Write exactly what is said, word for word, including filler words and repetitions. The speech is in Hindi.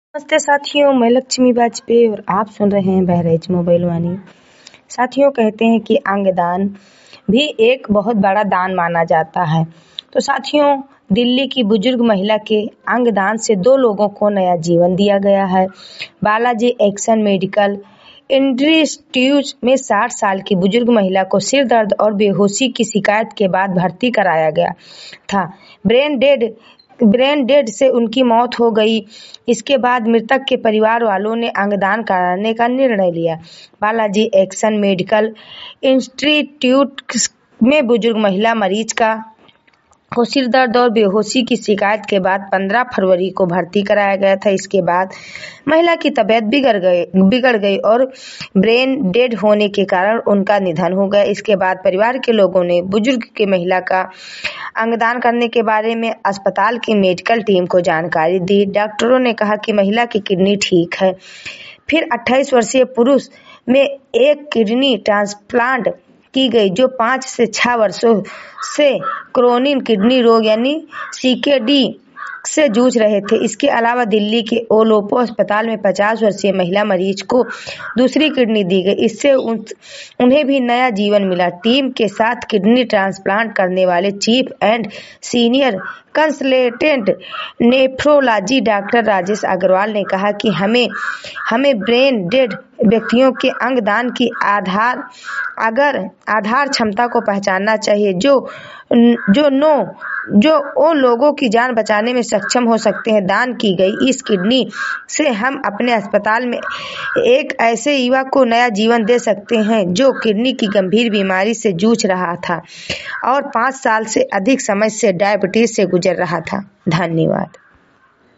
नमस्ते साथियों, मैं लक्ष्मी वाजपेयी और आप सुन रहे हैं बहराइच मोबाइल वाणी। साथियों, कहते हैं कि अंगदान भी एक बहुत बड़ा दान माना जाता है। तो साथियों, दिल्ली की बुजुर्ग महिला के अंगदान से दो लोगों को नया जीवन दिया गया है। बालाजी एक्शन मेडिकल इंस्टीट्यूट में साठ साल की बुजुर्ग महिला को सिर दर्द और बेहोशी की शिकायत के बाद भर्ती कराया गया था। ब्रेन डेड ब्रेन डेड से उनकी मौत हो गई। इसके बाद मृतक के परिवार वालों ने अंगदान कराने का निर्णय लिया। बालाजी एक्शन मेडिकल इंस्टीट्यूट में बुजुर्ग महिला मरीज का को सिर दर्द और बेहोशी की शिकायत के बाद पंद्रह फरवरी को भर्ती कराया गया था। इसके बाद महिला की तबीयत बिगड़ गई बिगड़ गई और ब्रेन डेड होने के कारण उनका निधन हो गया। इसके बाद परिवार के लोगों ने बुजुर्ग की महिला का अंगदान करने के बारे में अस्पताल की मेडिकल टीम को जानकारी दी। डॉक्टरों ने कहा कि महिला की किडनी ठीक है। फिर अट्ठाईस वर्षीय पुरुष में एक किडनी ट्रांसप्लांट की गई, जो पाँच से छह वर्षों से क्रोनिक किडनी रोग यानी सीकेडी से जूझ रहे थे। इसके अलावा दिल्ली के ओलोपो अस्पताल में पचास वर्षीय महिला मरीज को दूसरी किडनी दी गई। इससे उन, उन्हें भी नया जीवन मिला। टीम के साथ किडनी ट्रांसप्लांट करने वाले chief and senior consultant nephrology doctor Rajesh Agarwal ने कहा कि हमें हमें ब्रेन डेड व्यक्तियों के अंगदान की आधार अगर आधार क्षमता को पहचानना चाहिए, जो जो नो जो वो लोगों की जान बचाने में सक्षम हो सकते हैं। दान की गई इस किडनी से हम अपने अस्पताल में एक ऐसे युवा को नया जीवन दे सकते हैं जो किडनी की गंभीर बीमारी से जूझ रहा था और पाँच साल से अधिक समय से डायबिटीज से गुजर रहा था। धन्यवाद।